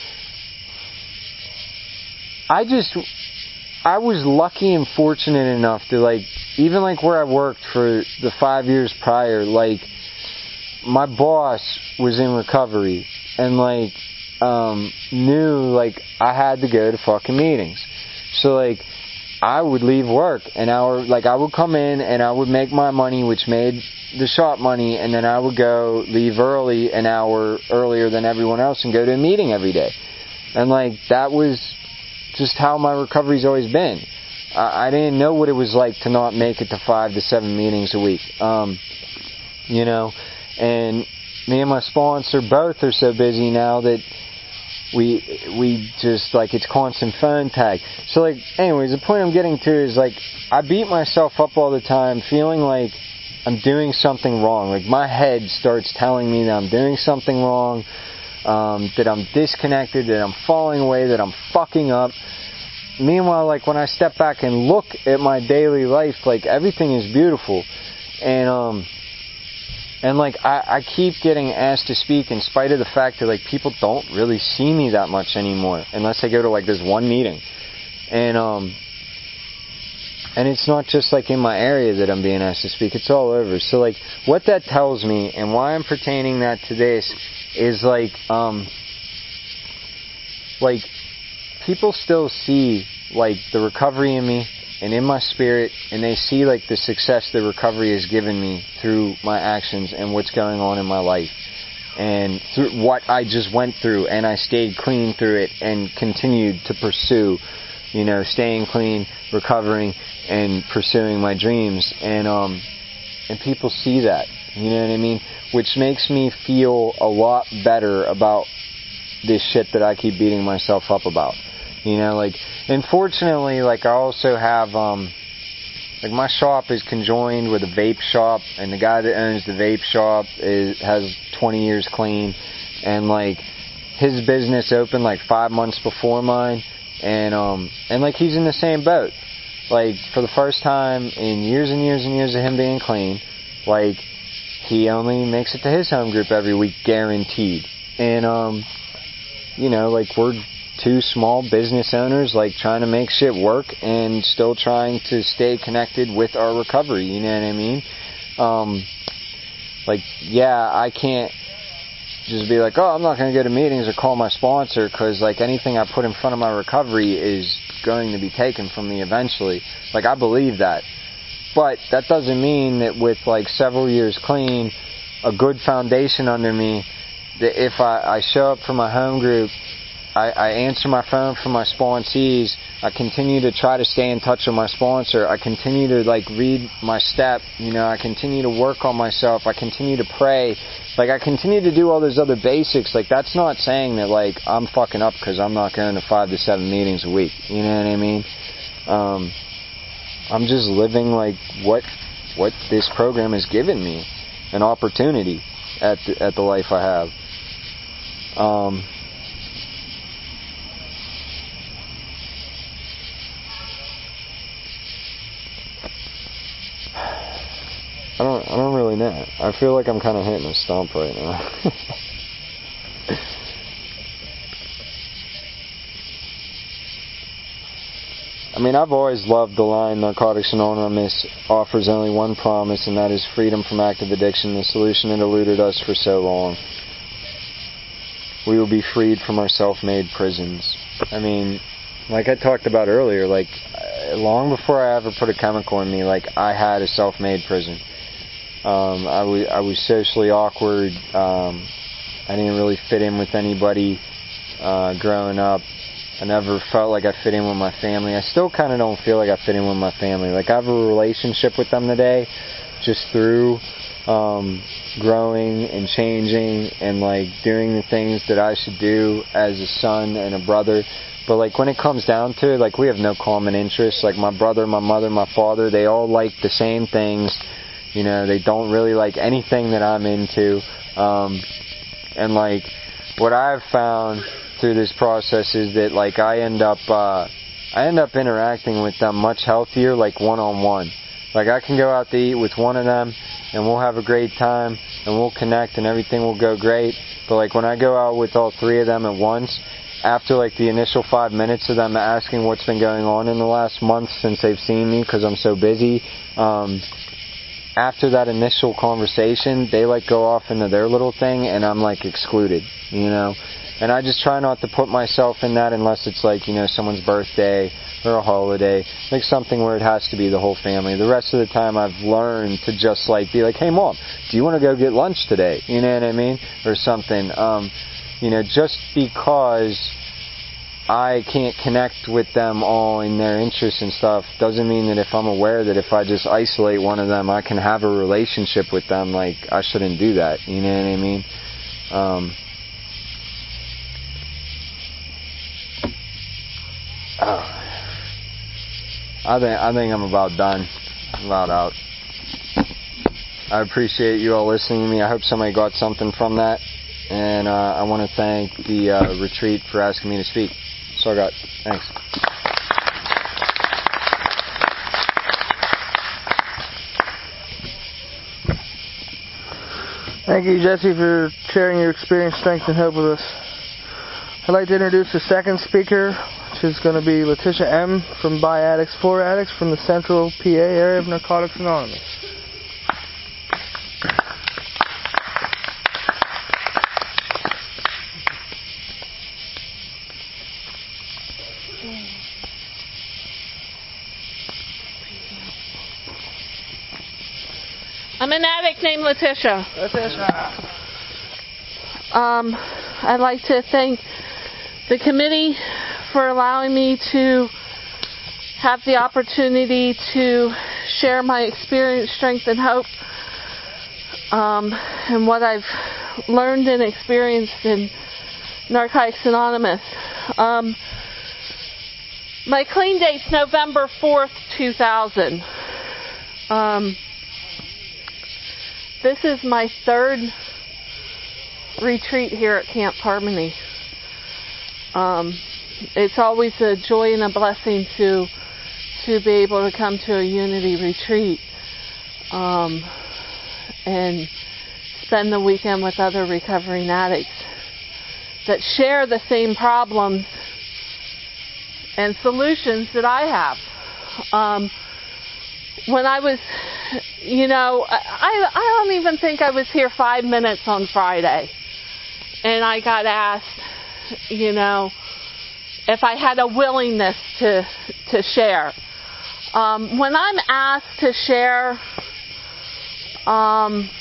I just. I was lucky and fortunate enough to, like, even like where I worked for the five years prior, like, my boss was in recovery and, like, um, knew, like, I had to go to fucking meetings. So, like, I would leave work and I would, like, I would come in and I would make my money, which made the shop money, and then I would go leave early, an hour earlier than everyone else, and go to a meeting every day. And, like, that was just how my recovery's always been. I, I didn't know what it was like to not make it to five to seven meetings a week. Um, you know, and me and my sponsor both are so busy now that we we just, like, it's constant phone tag. So, like, anyways, the point I'm getting to is, like, I beat myself up all the time feeling like I'm doing something wrong. Like, my head starts telling me that I'm doing something wrong, Um, that I'm disconnected, that I'm falling away, that I'm fucking up. Meanwhile, like, when I step back and look at my daily life, like, everything is beautiful. And, um, and like, I, I keep getting asked to speak in spite of the fact that, like, people don't really see me that much anymore, unless I go to, like, this one meeting. And, um, and it's not just, like, in my area that I'm being asked to speak, it's all over. So, like, what that tells me, and why I'm pertaining that to this, is like, um, like, people still see, like, the recovery in me and in my spirit, and they see, like, the success that recovery has given me through my actions and what's going on in my life, and through what I just went through, and I stayed clean through it and continued to pursue, you know, staying clean, recovering, and pursuing my dreams. And, um, and people see that, you know what I mean? Which makes me feel a lot better about this shit that I keep beating myself up about. You know, like, unfortunately, like, I also have, um, like, my shop is conjoined with a vape shop, and the guy that owns the vape shop is, has twenty years clean, and, like, his business opened, like, five months before mine, and, um, and, like, he's in the same boat. Like, for the first time in years and years and years of him being clean, like, he only makes it to his home group every week, guaranteed. And, um, you know, like, we're two small business owners, like, trying to make shit work and still trying to stay connected with our recovery, you know what I mean? Um, like, yeah, I can't just be like, oh, I'm not going to go to meetings or call my sponsor, because, like, anything I put in front of my recovery is going to be taken from me eventually. Like, I believe that. But that doesn't mean that with, like, several years clean, a good foundation under me, that if I, I show up for my home group, I, I answer my phone for my sponsees, I continue to try to stay in touch with my sponsor, I continue to, like, read my step, you know, I continue to work on myself, I continue to pray, like, I continue to do all those other basics. Like, that's not saying that, like, I'm fucking up because I'm not going to five to seven meetings a week, you know what I mean? Um... I'm just living, like, what what this program has given me, an opportunity at the, at the life I have. Um, know. I feel like I'm kind of hitting a stump right now. I mean, I've always loved the line, Narcotics Anonymous offers only one promise, and that is freedom from active addiction, the solution that eluded us for so long. We will be freed from our self-made prisons. I mean, like I talked about earlier, like, long before I ever put a chemical in me, like, I had a self-made prison. Um, I, w- I was socially awkward. Um, I didn't really fit in with anybody uh, growing up. I never felt like I fit in with my family. I still kind of don't feel like I fit in with my family. Like, I have a relationship with them today just through um, growing and changing and, like, doing the things that I should do as a son and a brother. But, like, when it comes down to it, like, we have no common interests. Like, my brother, my mother, my father, they all like the same things. You know, they don't really like anything that I'm into. Um, and, like, what I've found through this process is that, like, I end up, uh, I end up interacting with them much healthier, like, one-on-one. Like, I can go out to eat with one of them, and we'll have a great time, and we'll connect, and everything will go great. But, like, when I go out with all three of them at once, after, like, the initial five minutes of them asking what's been going on in the last month since they've seen me because I'm so busy, um, after that initial conversation, they, like, go off into their little thing, and I'm, like, excluded, you know? And I just try not to put myself in that unless it's, like, you know, someone's birthday or a holiday, like something where it has to be the whole family. The rest of the time I've learned to just, like, be like, hey, Mom, do you want to go get lunch today? You know what I mean? Or something. Um, you know, just because I can't connect with them all in their interests and stuff doesn't mean that if I'm aware that if I just isolate one of them, I can have a relationship with them. Like, I shouldn't do that. You know what I mean? Um, oh. I think I think I'm about done. I'm about out. I appreciate you all listening to me. I hope somebody got something from that. And uh, I want to thank the uh, retreat for asking me to speak. That's all I got. Thanks. Thank you, Jesse, for sharing your experience, strength, and hope with us. I'd like to introduce the second speaker, which is going to be Letitia M. from By Addicts for Addicts from the Central P A area of Narcotics Anonymous. I'm an addict named Letitia. Letitia. Um, I'd like to thank the committee for allowing me to have the opportunity to share my experience, strength, and hope, um, and what I've learned and experienced in Narcotics Anonymous. Um, my clean date's November fourth, two thousand. Um, this is my third retreat here at Camp Harmony. Um, it's always a joy and a blessing to to be able to come to a unity retreat um, and spend the weekend with other recovering addicts that share the same problems and solutions that I have. Um, when I was, you know, I, I don't even think I was here five minutes on Friday, and I got asked, you know, if I had a willingness to to share. Um, when I'm asked to share, um,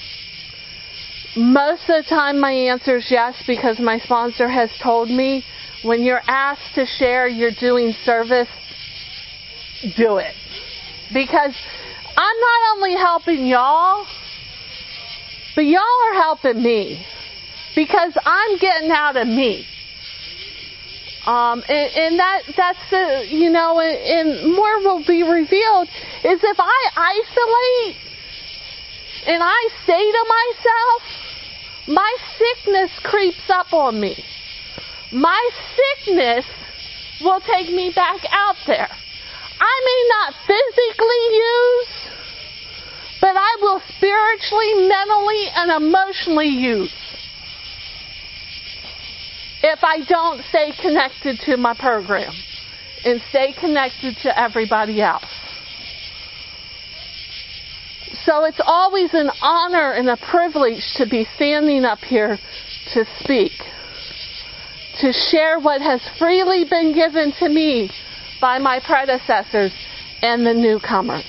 most of the time my answer is yes, because my sponsor has told me when you're asked to share, you're doing service, do it. Because I'm not only helping y'all, but y'all are helping me. Because I'm getting out of me. Um, and, and that that's the, you know, and, and more will be revealed is if I isolate and I say to myself, my sickness creeps up on me. My sickness will take me back out there. I may not physically use, but I will spiritually, mentally, and emotionally use if I don't stay connected to my program and stay connected to everybody else. So it's always an honor and a privilege to be standing up here to speak, to share what has freely been given to me by my predecessors and the newcomers.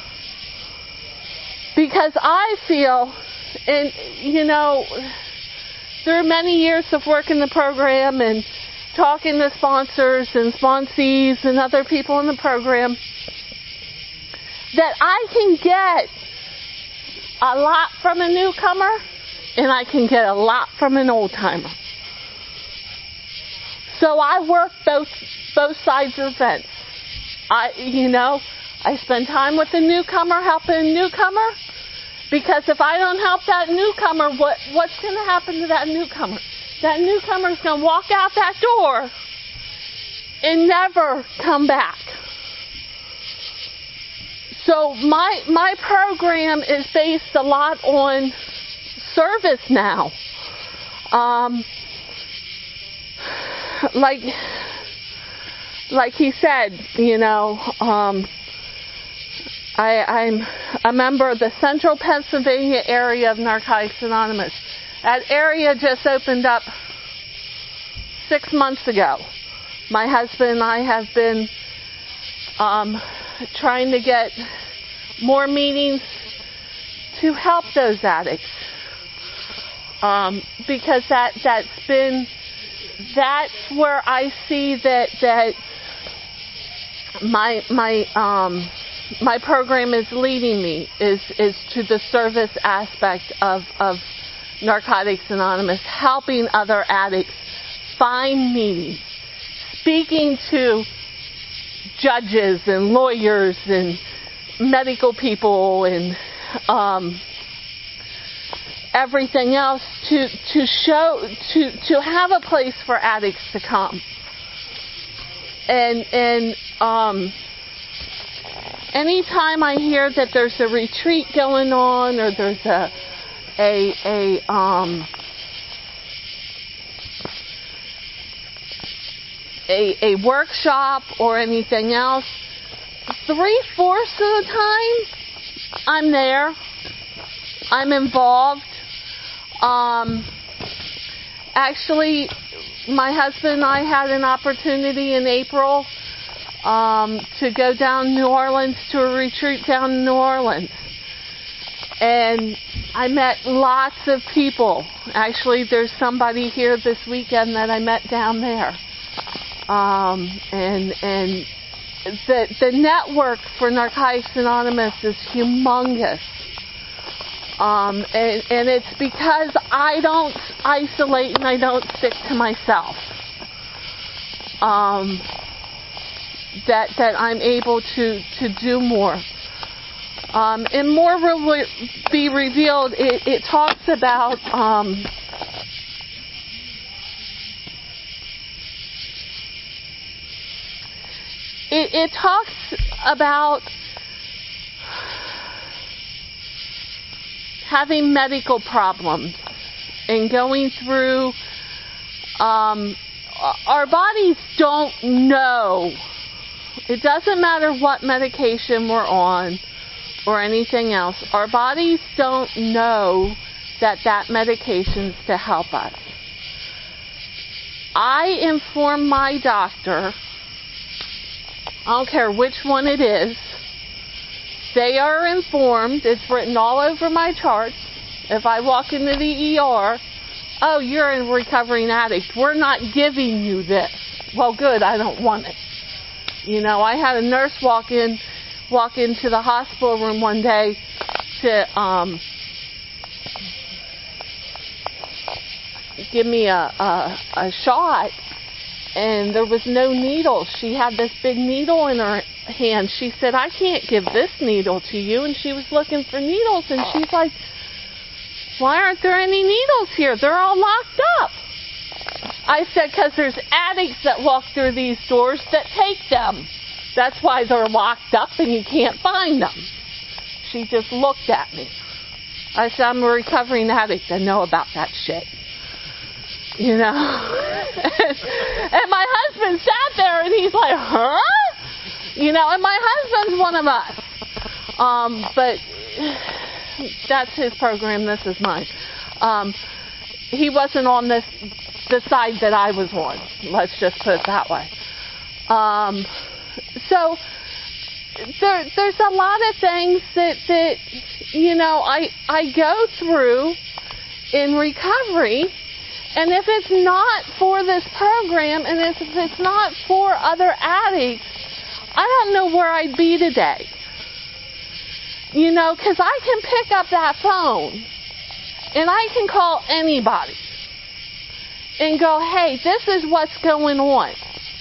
Because I feel, and you know, through many years of work in the program and talking to sponsors and sponsees and other people in the program, that I can get a lot from a newcomer and I can get a lot from an old timer. So I work both both sides of the fence. I, you know, I spend time with the newcomer, helping a newcomer, because if I don't help that newcomer, what what's going to happen to that newcomer? That newcomer's going to walk out that door and never come back. So my my program is based a lot on service now. Um, like like he said, you know, um, I, I'm a member of the Central Pennsylvania area of Narcotics Anonymous. That area just opened up six months ago. My husband and I have been um, trying to get more meetings to help those addicts, um, because that that's been that's where I see that that my my um, my program is leading me is is to the service aspect of of Narcotics Anonymous, helping other addicts find meetings, speaking to judges and lawyers and medical people and um, everything else to to show to to have a place for addicts to come. And and um, anytime I hear that there's a retreat going on or there's a a a um a a workshop or anything else, three-fourths of the time I'm there. I'm involved. Um, actually, my husband and I had an opportunity in April um, to go down to New Orleans to a retreat down in New Orleans. And I met lots of people. Actually, there's somebody here this weekend that I met down there. Um, and and the the network for Narcotics Anonymous is humongous. Um, and, and it's because I don't isolate and I don't stick to myself. Um, that that I'm able to, to do more. Um, and more will be revealed. It, it talks about um, it, it talks about having medical problems and going through. Um, our bodies don't know. It doesn't matter what medication we're on or anything else. Our bodies don't know that that medication's to help us. I inform my doctor, I don't care which one it is, they are informed, it's written all over my charts. If I walk into the E R, oh, you're a recovering addict, we're not giving you this. Well, good, I don't want it. You know, I had a nurse walk in walk into the hospital room one day to um, give me a, a, a shot, and there was no needle. She had this big needle in her hand. She said, I can't give this needle to you. And she was looking for needles, and she's like, why aren't there any needles here? They're all locked up. I said, because there's addicts that walk through these doors that take them. That's why they're locked up and you can't find them. she just looked at me. I said, I'm a recovering addict. I know about that shit. You know? and, and my husband sat there and he's like, huh? You know, and my husband's one of us. Um, but that's his program. This is mine. Um, he wasn't on this the side that I was on. Let's just put it that way. Um, so there, there's a lot of things that, that you know, I I go through in recovery, and if it's not for this program, and if it's not for other addicts, I don't know where I'd be today. You know, because I can pick up that phone, and I can call anybody, and go, hey, this is what's going on.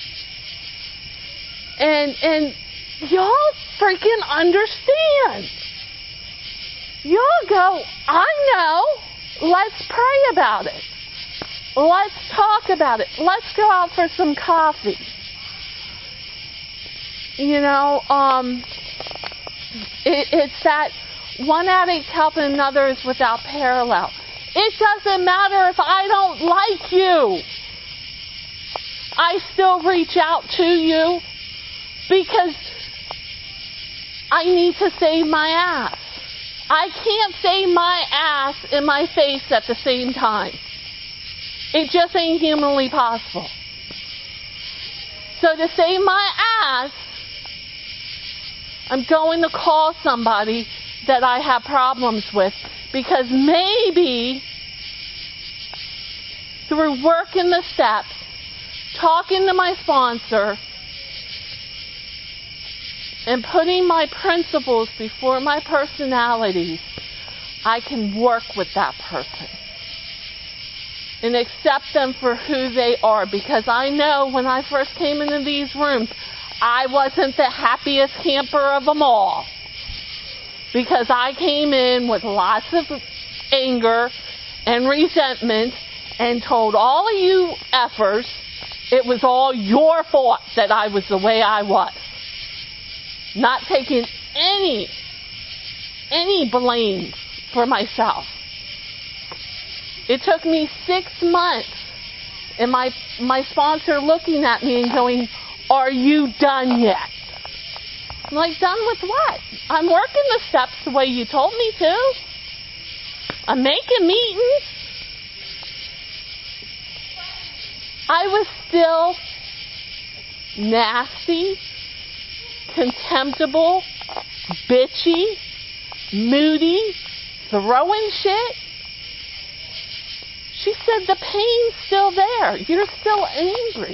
And and y'all freaking understand. Y'all go, I know, let's pray about it. Let's talk about it. Let's go out for some coffee. You know, um, it, it's that one addict helping another is without parallel. It doesn't matter if I don't like you. I still reach out to you because I need to save my ass. I can't save my ass and my face at the same time. It just ain't humanly possible. So to save my ass, I'm going to call somebody that I have problems with, because maybe through working the steps, talking to my sponsor, and putting my principles before my personalities, I can work with that person and accept them for who they are. Because I know when I first came into these rooms, I wasn't the happiest camper of them all. Because I came in with lots of anger and resentment and told all of you effers it was all your fault that I was the way I was. Not taking any, any blame for myself. It took me six months and my, my sponsor looking at me and going, are you done yet? I'm like, done with what? I'm working the steps the way you told me to. I'm making meetings. I was still nasty, contemptible, bitchy, moody, throwing shit. She said, the pain's still there. You're still angry.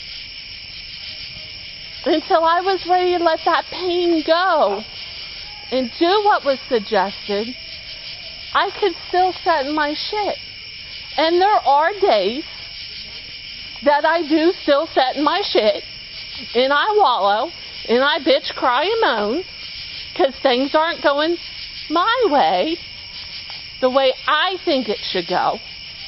Until I was ready to let that pain go and do what was suggested, I could still set in my shit. And there are days that I do still set in my shit, and I wallow, and I bitch, cry, and moan, because things aren't going my way, the way I think it should go.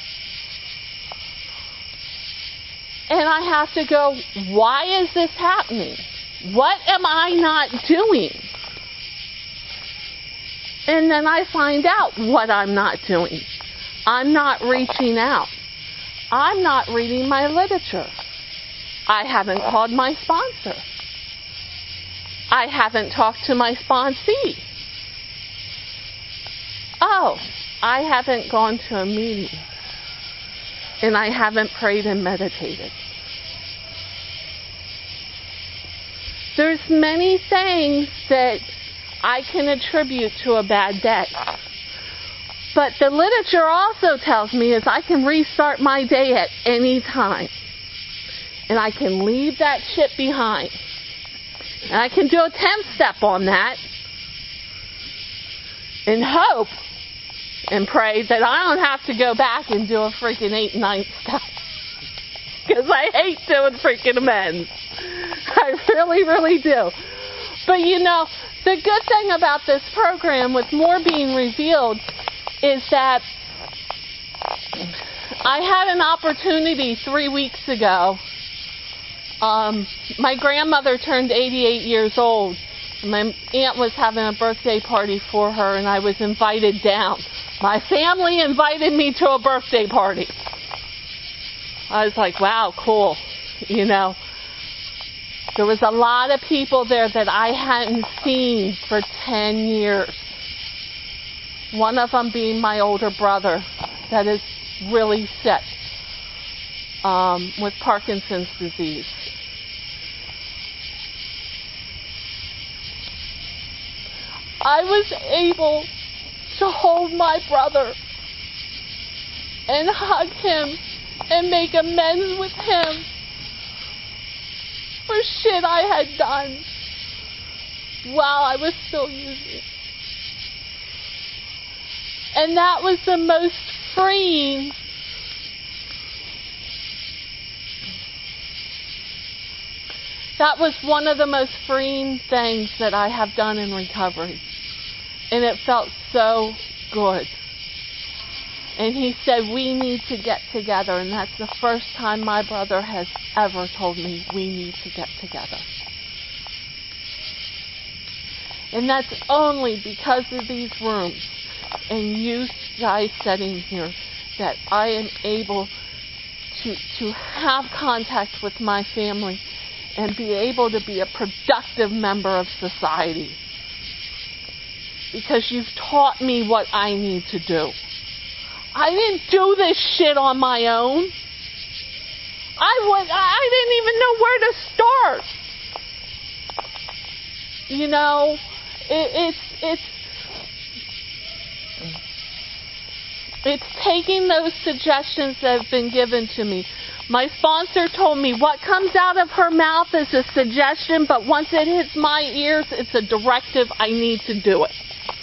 And I have to go, why is this happening? What am I not doing? And then I find out what I'm not doing. I'm not reaching out. I'm not reading my literature. I haven't called my sponsor. I haven't talked to my sponsee. Oh, I haven't gone to a meeting. And I haven't prayed and meditated. There's many things that I can attribute to a bad day. But the literature also tells me is I can restart my day at any time. And I can leave that shit behind. And I can do a ten-step on that. And hope and pray that I don't have to go back and do a freaking eight and nine step. Because I hate doing freaking amends. I really, really do. But you know, the good thing about this program with more being revealed is that I had an opportunity three weeks ago. Um, my grandmother turned eighty-eight years old. my aunt was having a birthday party for her, and I was invited down. My family invited me to a birthday party. I was like, wow, cool. You know, there was a lot of people there that I hadn't seen for ten years. One of them being my older brother that is really sick um, with Parkinson's disease. I was able to hold my brother and hug him and make amends with him for shit I had done while I was still using. And that was the most freeing that was one of the most freeing things that I have done in recovery. And it felt so good. And he said, we need to get together. And that's the first time my brother has ever told me we need to get together. And that's only because of these rooms and you guys sitting here that I am able to, to have contact with my family and be able to be a productive member of society. Because you've taught me what I need to do. I didn't do this shit on my own. I was, I didn't even know where to start. You know, it, it's it's it's taking those suggestions that have been given to me. My sponsor told me what comes out of her mouth is a suggestion, but once it hits my ears, it's a directive. I need to do it.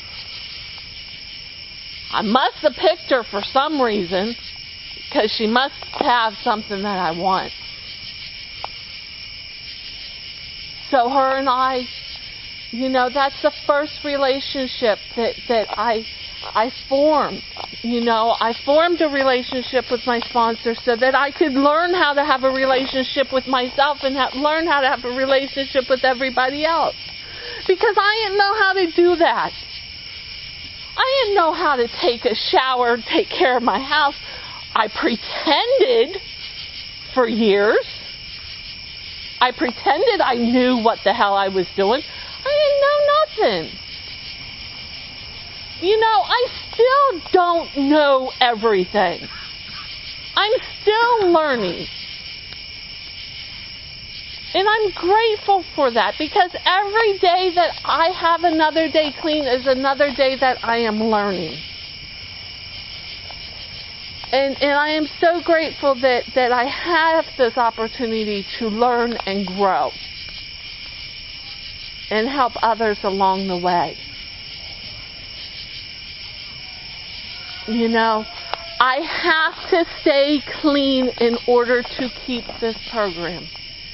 I must have picked her for some reason, because she must have something that I want. So her and I, you know, that's the first relationship that, that I I formed. You know, I formed a relationship with my sponsor so that I could learn how to have a relationship with myself and ha- learn how to have a relationship with everybody else. Because I didn't know how to do that. I didn't know how to take a shower, take care of my house. I pretended for years. I pretended I knew what the hell I was doing. I didn't know nothing. You know, I still don't know everything. I'm still learning. And I'm grateful for that, because every day that I have another day clean is another day that I am learning. And and I am so grateful that, that I have this opportunity to learn and grow and help others along the way. You know, I have to stay clean in order to keep this program.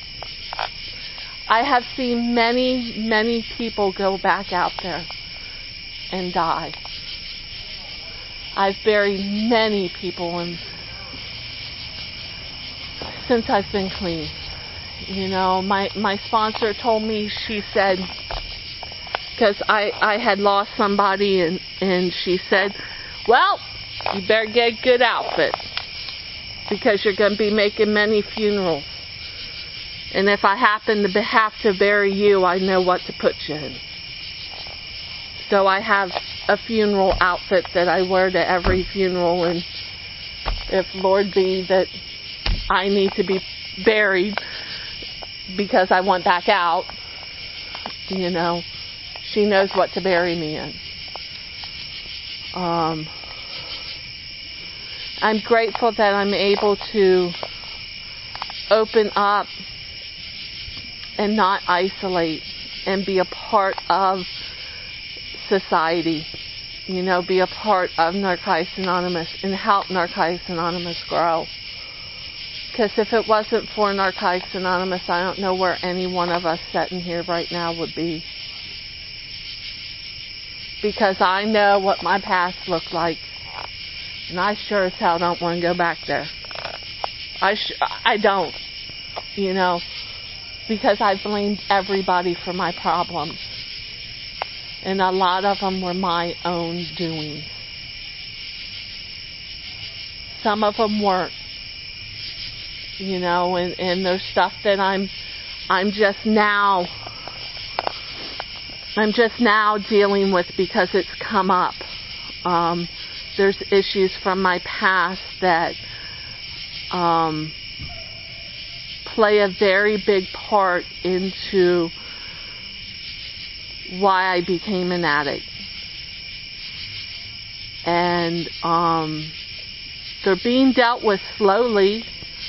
I have seen many, many people go back out there and die. I've buried many people in, since I've been clean. You know, my, my sponsor told me, she said, because I, I had lost somebody, and, and she said, well, you better get a good outfit, because you're going to be making many funerals. And if I happen to have to bury you, I know what to put you in. So I have a funeral outfit that I wear to every funeral, and if Lord be that I need to be buried because I want back out, you know, she knows what to bury me in. Um, I'm grateful that I'm able to open up and not isolate and be a part of society, you know, be a part of Narcotics Anonymous and help Narcotics Anonymous grow. Because if it wasn't for Narcotics Anonymous, I don't know where any one of us sitting here right now would be. Because I know what my past looked like, and I sure as hell don't want to go back there. I sh- I don't, you know, because I blamed everybody for my problems. And a lot of them were my own doing. Some of them weren't. You know, and, and there's stuff that I'm I'm just now I'm just now dealing with because it's come up. Um, there's issues from my past that um, play a very big part into why I became an addict. And um, they're being dealt with slowly,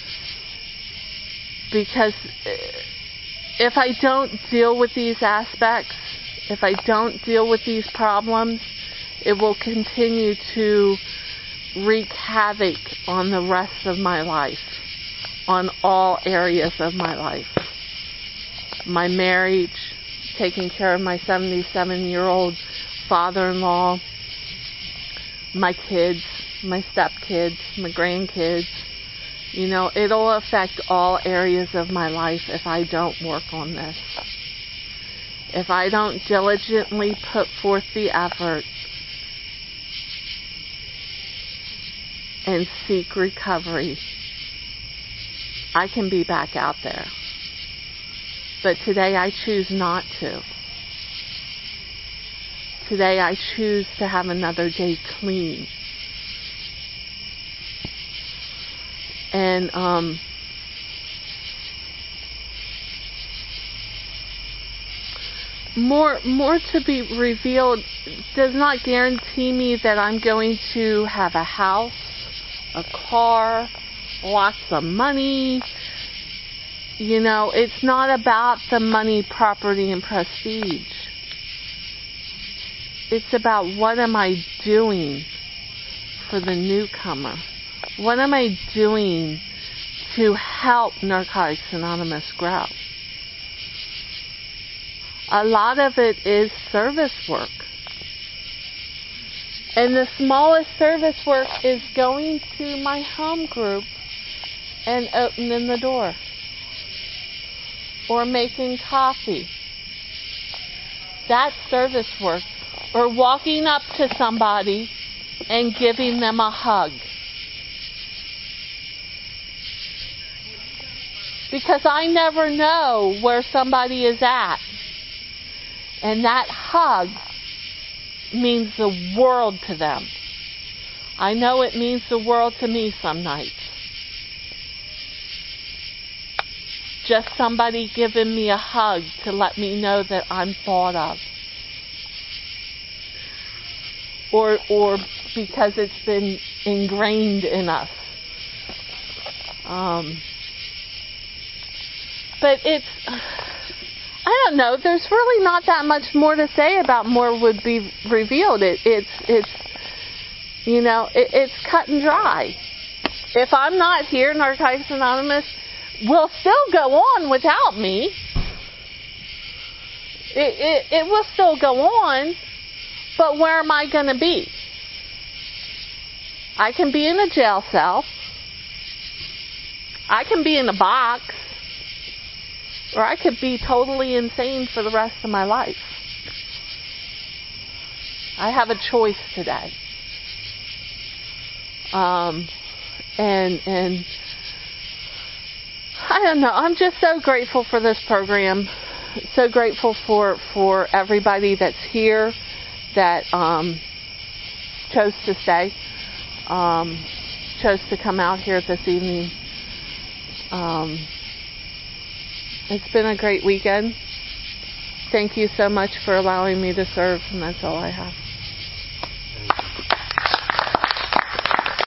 because if I don't deal with these aspects, if I don't deal with these problems, it will continue to wreak havoc on the rest of my life, on all areas of my life. My marriage, taking care of my seventy-seven-year-old father-in-law, my kids, my stepkids, my grandkids. You know, it'll affect all areas of my life if I don't work on this. If I don't diligently put forth the effort and seek recovery, I can be back out there. But today I choose not to. Today I choose to have another day clean. And um, more more to be revealed does not guarantee me that I'm going to have a house, a car, lots of money. You know, it's not about the money, property, and prestige. It's about what am I doing for the newcomer? What am I doing to help Narcotics Anonymous grow? A lot of it is service work. And the smallest service work is going to my home group and opening the door. Or making coffee. That's service work. Or walking up to somebody and giving them a hug. Because I never know where somebody is at. And that hug means the world to them. I know it means the world to me some nights. Just somebody giving me a hug to let me know that I'm thought of. Or, or because it's been ingrained in us. Um, but it's, I don't know, there's really not that much more to say about More Would Be Revealed. It, it's, it's, you know, it, it's cut and dry. If I'm not here, Narcotics Anonymous will still go on without me. It, it, it will still go on, but where am I going to be? I can be in a jail cell. I can be in a box. Or I could be totally insane for the rest of my life. I have a choice today. Um, and, and I don't know. I'm just so grateful for this program. So grateful for, for everybody that's here that um, chose to stay, um, chose to come out here this evening. Um, it's been a great weekend. Thank you so much for allowing me to serve, and that's all I have.